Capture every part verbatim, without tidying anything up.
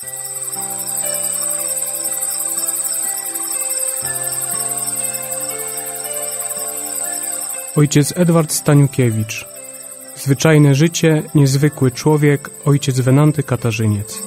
Ojciec Edward Staniukiewicz. Zwyczajne życie, niezwykły człowiek, ojciec Wenanty Katarzyniec.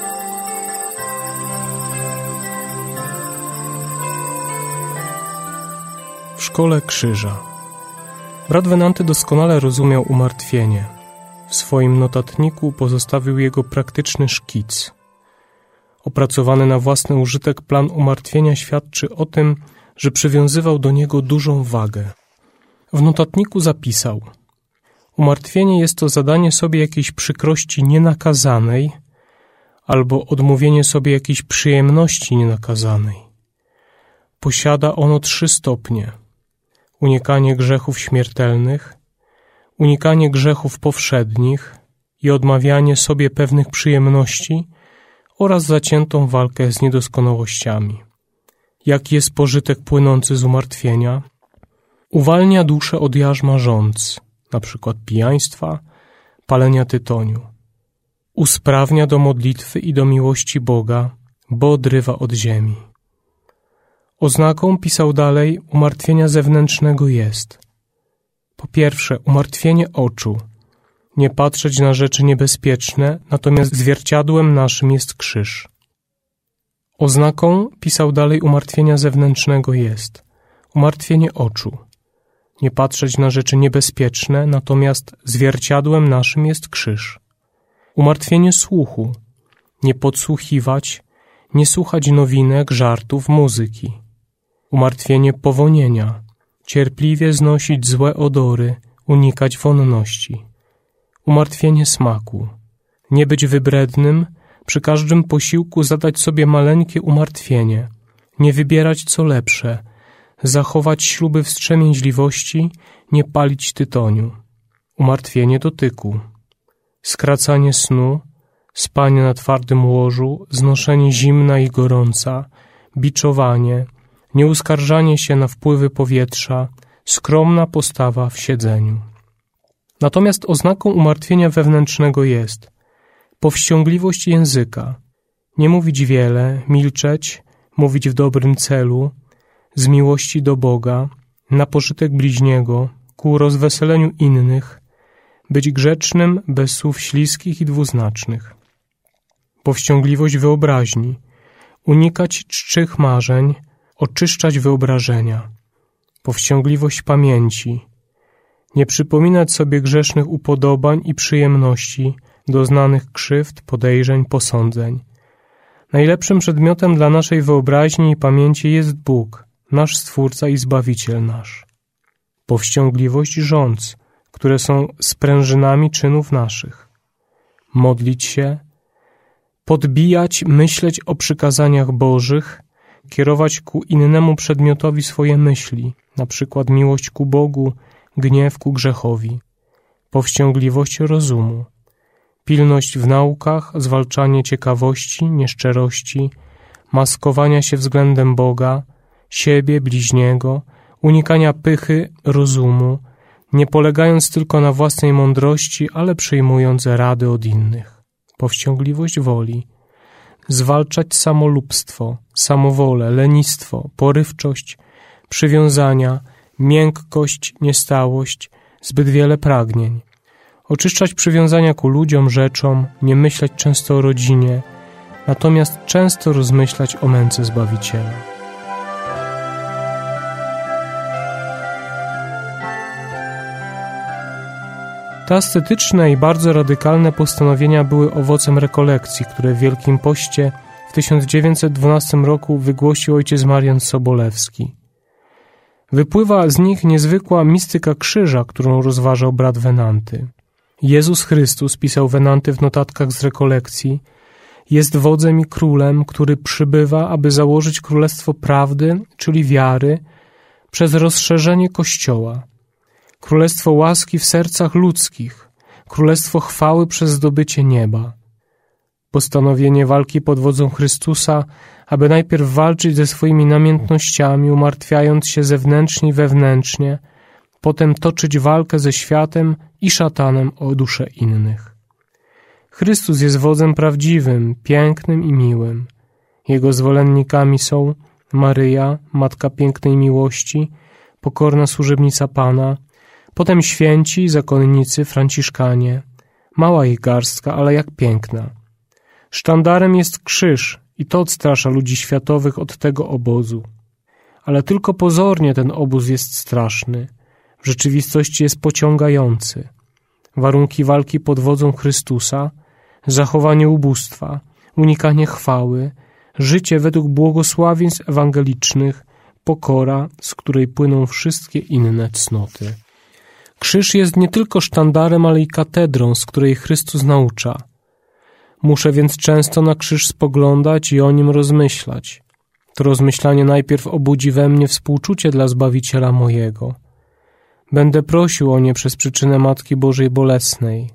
W szkole krzyża. Brat Wenanty doskonale rozumiał umartwienie. W swoim notatniku pozostawił jego praktyczny szkic. Opracowany na własny użytek plan umartwienia świadczy o tym, że przywiązywał do niego dużą wagę. W notatniku zapisał: umartwienie jest to zadanie sobie jakiejś przykrości nienakazanej albo odmówienie sobie jakiejś przyjemności nienakazanej. Posiada ono trzy stopnie: unikanie grzechów śmiertelnych, unikanie grzechów powszednich i odmawianie sobie pewnych przyjemności oraz zaciętą walkę z niedoskonałościami. Jaki jest pożytek płynący z umartwienia? Uwalnia duszę od jarzma żądz, na przykład pijaństwa, palenia tytoniu. Usprawnia do modlitwy i do miłości Boga, bo odrywa od ziemi. Oznaką, pisał dalej, umartwienia zewnętrznego jest: po pierwsze, umartwienie oczu. Nie patrzeć na rzeczy niebezpieczne, natomiast zwierciadłem naszym jest krzyż. Oznaką, pisał dalej, umartwienia zewnętrznego jest umartwienie oczu. Nie patrzeć na rzeczy niebezpieczne, natomiast zwierciadłem naszym jest krzyż. Umartwienie słuchu. Nie podsłuchiwać, nie słuchać nowinek, żartów, muzyki. Umartwienie powonienia. Cierpliwie znosić złe odory, unikać wonności. Umartwienie smaku. Nie być wybrednym, przy każdym posiłku zadać sobie maleńkie umartwienie. Nie wybierać co lepsze, zachować śluby wstrzemięźliwości, nie palić tytoniu. Umartwienie dotyku. Skracanie snu, spanie na twardym łożu, znoszenie zimna i gorąca, biczowanie, nieuskarżanie się na wpływy powietrza, skromna postawa w siedzeniu. Natomiast oznaką umartwienia wewnętrznego jest powściągliwość języka, nie mówić wiele, milczeć, mówić w dobrym celu, z miłości do Boga, na pożytek bliźniego, ku rozweseleniu innych, być grzecznym, bez słów śliskich i dwuznacznych. Powściągliwość wyobraźni, unikać czczych marzeń, oczyszczać wyobrażenia. Powściągliwość pamięci, nie przypominać sobie grzesznych upodobań i przyjemności, doznanych krzywd, podejrzeń, posądzeń. Najlepszym przedmiotem dla naszej wyobraźni i pamięci jest Bóg, nasz Stwórca i Zbawiciel nasz. Powściągliwość żądz, które są sprężynami czynów naszych. Modlić się, podbijać, myśleć o przykazaniach Bożych, kierować ku innemu przedmiotowi swoje myśli, na przykład miłość ku Bogu, gniew ku grzechowi. Powściągliwość rozumu, pilność w naukach, zwalczanie ciekawości, nieszczerości, maskowania się względem Boga, siebie, bliźniego, unikania pychy, rozumu, nie polegając tylko na własnej mądrości, ale przyjmując rady od innych. Powściągliwość woli, zwalczać samolubstwo, samowolę, lenistwo, porywczość, przywiązania, miękkość, niestałość, zbyt wiele pragnień. Oczyszczać przywiązania ku ludziom, rzeczom, nie myśleć często o rodzinie, natomiast często rozmyślać o męce Zbawiciela. Te ascetyczne i bardzo radykalne postanowienia były owocem rekolekcji, które w Wielkim Poście w tysiąc dziewięćset dwunastym roku wygłosił ojciec Marian Sobolewski. Wypływa z nich niezwykła mistyka krzyża, którą rozważał brat Wenanty. Jezus Chrystus, pisał Wenanty w notatkach z rekolekcji, jest wodzem i królem, który przybywa, aby założyć królestwo prawdy, czyli wiary, przez rozszerzenie Kościoła. Królestwo łaski w sercach ludzkich, królestwo chwały przez zdobycie nieba. Postanowienie walki pod wodzą Chrystusa, aby najpierw walczyć ze swoimi namiętnościami, umartwiając się zewnętrznie i wewnętrznie, potem toczyć walkę ze światem i szatanem o dusze innych. Chrystus jest wodzem prawdziwym, pięknym i miłym. Jego zwolennikami są Maryja, Matka Pięknej Miłości, pokorna służebnica Pana, potem święci, zakonnicy, franciszkanie. Mała ich garstka, ale jak piękna. Sztandarem jest krzyż i to odstrasza ludzi światowych od tego obozu. Ale tylko pozornie ten obóz jest straszny. W rzeczywistości jest pociągający. Warunki walki pod wodzą Chrystusa, zachowanie ubóstwa, unikanie chwały, życie według błogosławieństw ewangelicznych, pokora, z której płyną wszystkie inne cnoty. Krzyż jest nie tylko sztandarem, ale i katedrą, z której Chrystus naucza. Muszę więc często na krzyż spoglądać i o nim rozmyślać. To rozmyślanie najpierw obudzi we mnie współczucie dla Zbawiciela mojego. Będę prosił o nie przez przyczynę Matki Bożej Bolesnej.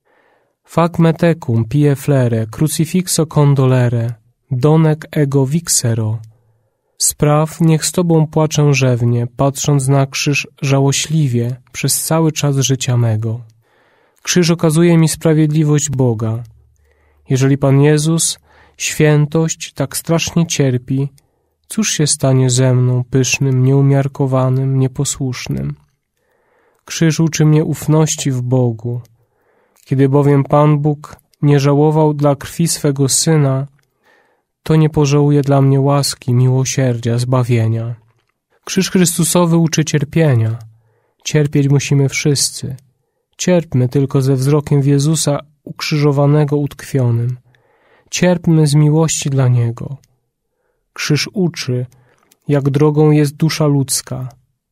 Fac me tecum pie flere, crucifixo condolere, donec ego vixero. Spraw, niech z Tobą płaczę rzewnie, patrząc na krzyż żałośliwie przez cały czas życia mego. Krzyż okazuje mi sprawiedliwość Boga. Jeżeli Pan Jezus, świętość, tak strasznie cierpi, cóż się stanie ze mną, pysznym, nieumiarkowanym, nieposłusznym? Krzyż uczy mnie ufności w Bogu. Kiedy bowiem Pan Bóg nie żałował dla krwi swego Syna, to nie pożałuje dla mnie łaski, miłosierdzia, zbawienia. Krzyż Chrystusowy uczy cierpienia. Cierpieć musimy wszyscy. Cierpmy tylko ze wzrokiem w Jezusa ukrzyżowanego utkwionym. Cierpmy z miłości dla Niego. Krzyż uczy, jak drogą jest dusza ludzka.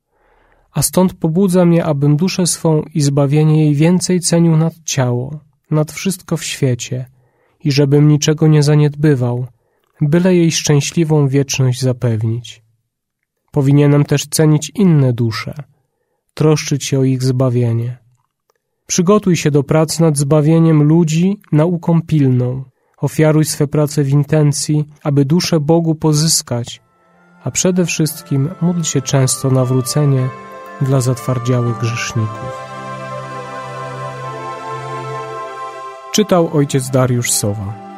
A stąd pobudza mnie, abym duszę swą i zbawienie jej więcej cenił nad ciało, nad wszystko w świecie i żebym niczego nie zaniedbywał, byle jej szczęśliwą wieczność zapewnić. Powinienem też cenić inne dusze, troszczyć się o ich zbawienie. Przygotuj się do pracy nad zbawieniem ludzi nauką pilną. Ofiaruj swe prace w intencji, aby duszę Bogu pozyskać, a przede wszystkim módl się często o nawrócenie dla zatwardziałych grzeszników. Czytał ojciec Dariusz Sowa.